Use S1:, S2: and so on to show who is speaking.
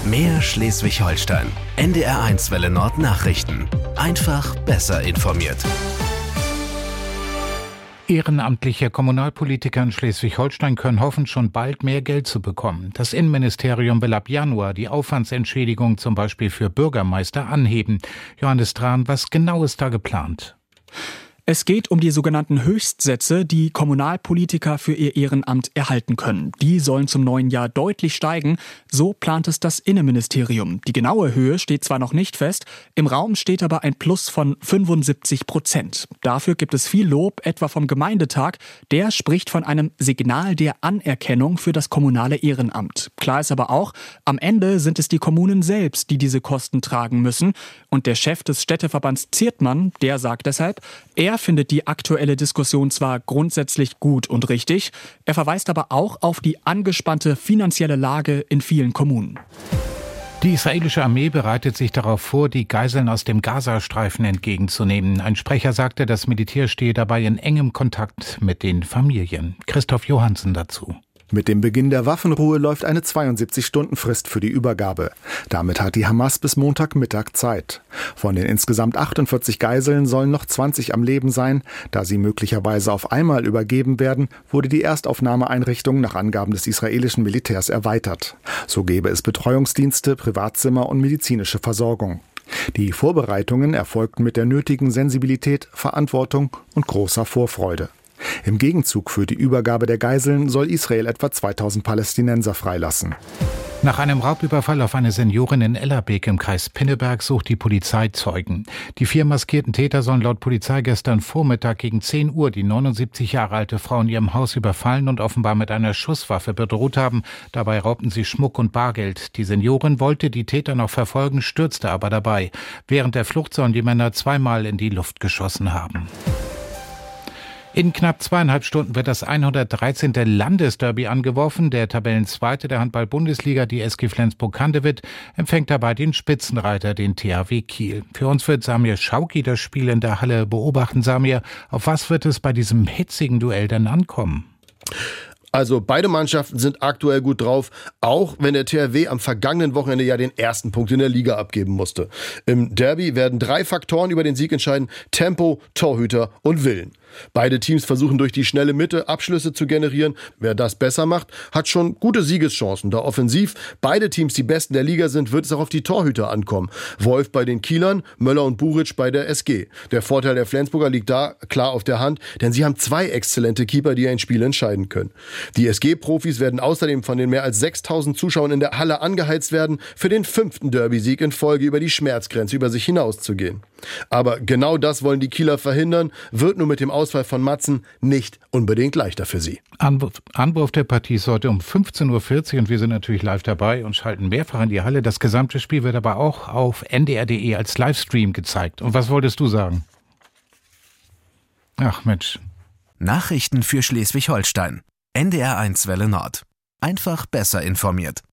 S1: Mehr Schleswig-Holstein. NDR1 Welle Nord Nachrichten. Einfach besser informiert.
S2: Ehrenamtliche Kommunalpolitiker in Schleswig-Holstein können hoffen, schon bald mehr Geld zu bekommen. Das Innenministerium will ab Januar die Aufwandsentschädigung zum Beispiel für Bürgermeister anheben. Johannes Tran, was genau ist da geplant?
S3: Es geht um die sogenannten Höchstsätze, die Kommunalpolitiker für ihr Ehrenamt erhalten können. Die sollen zum neuen Jahr deutlich steigen, so plant es das Innenministerium. Die genaue Höhe steht zwar noch nicht fest, im Raum steht aber ein Plus von 75%. Dafür gibt es viel Lob, etwa vom Gemeindetag. Der spricht von einem Signal der Anerkennung für das kommunale Ehrenamt. Klar ist aber auch, am Ende sind es die Kommunen selbst, die diese Kosten tragen müssen. Und der Chef des Städteverbands Ziertmann, der sagt deshalb, er findet die aktuelle Diskussion zwar grundsätzlich gut und richtig, er verweist aber auch auf die angespannte finanzielle Lage in vielen Kommunen.
S2: Die israelische Armee bereitet sich darauf vor, die Geiseln aus dem Gazastreifen entgegenzunehmen. Ein Sprecher sagte, das Militär stehe dabei in engem Kontakt mit den Familien. Christoph Johansen dazu.
S4: Mit dem Beginn der Waffenruhe läuft eine 72-Stunden-Frist für die Übergabe. Damit hat die Hamas bis Montagmittag Zeit. Von den insgesamt 48 Geiseln sollen noch 20 am Leben sein. Da sie möglicherweise auf einmal übergeben werden, wurde die Erstaufnahmeeinrichtung nach Angaben des israelischen Militärs erweitert. So gäbe es Betreuungsdienste, Privatzimmer und medizinische Versorgung. Die Vorbereitungen erfolgten mit der nötigen Sensibilität, Verantwortung und großer Vorfreude. Im Gegenzug für die Übergabe der Geiseln soll Israel etwa 2000 Palästinenser freilassen.
S2: Nach einem Raubüberfall auf eine Seniorin in Ellerbeek im Kreis Pinneberg sucht die Polizei Zeugen. Die 4 maskierten Täter sollen laut Polizei gestern Vormittag gegen 10 Uhr die 79 Jahre alte Frau in ihrem Haus überfallen und offenbar mit einer Schusswaffe bedroht haben. Dabei raubten sie Schmuck und Bargeld. Die Seniorin wollte die Täter noch verfolgen, stürzte aber dabei. Während der Flucht sollen die Männer zweimal in die Luft geschossen haben. In knapp 2,5 Stunden wird das 113. Landesderby angeworfen. Der Tabellenzweite der Handball-Bundesliga, die SG Flensburg-Handewitt, empfängt dabei den Spitzenreiter, den THW Kiel. Für uns wird Samir Schauki das Spiel in der Halle beobachten. Samir, auf was wird es bei diesem hitzigen Duell denn ankommen?
S5: Also beide Mannschaften sind aktuell gut drauf, auch wenn der THW am vergangenen Wochenende ja den ersten Punkt in der Liga abgeben musste. Im Derby werden 3 Faktoren über den Sieg entscheiden: Tempo, Torhüter und Willen. Beide Teams versuchen durch die schnelle Mitte Abschlüsse zu generieren. Wer das besser macht, hat schon gute Siegeschancen. Da offensiv beide Teams die Besten der Liga sind, wird es auch auf die Torhüter ankommen. Wolf bei den Kielern, Möller und Buric bei der SG. Der Vorteil der Flensburger liegt da klar auf der Hand, denn sie haben 2 exzellente Keeper, die ein Spiel entscheiden können. Die SG-Profis werden außerdem von den mehr als 6000 Zuschauern in der Halle angeheizt werden, für den 5. Derby-Sieg in Folge über die Schmerzgrenze über sich hinauszugehen. Aber genau das wollen die Kieler verhindern, wird nur mit dem Ausfall von Matzen nicht unbedingt leichter für sie.
S2: Anwurf der Partie ist heute um 15.40 Uhr und wir sind natürlich live dabei und schalten mehrfach in die Halle. Das gesamte Spiel wird aber auch auf ndr.de als Livestream gezeigt. Und was wolltest du sagen? Ach Mensch.
S1: Nachrichten für Schleswig-Holstein. NDR1 Welle Nord. Einfach besser informiert.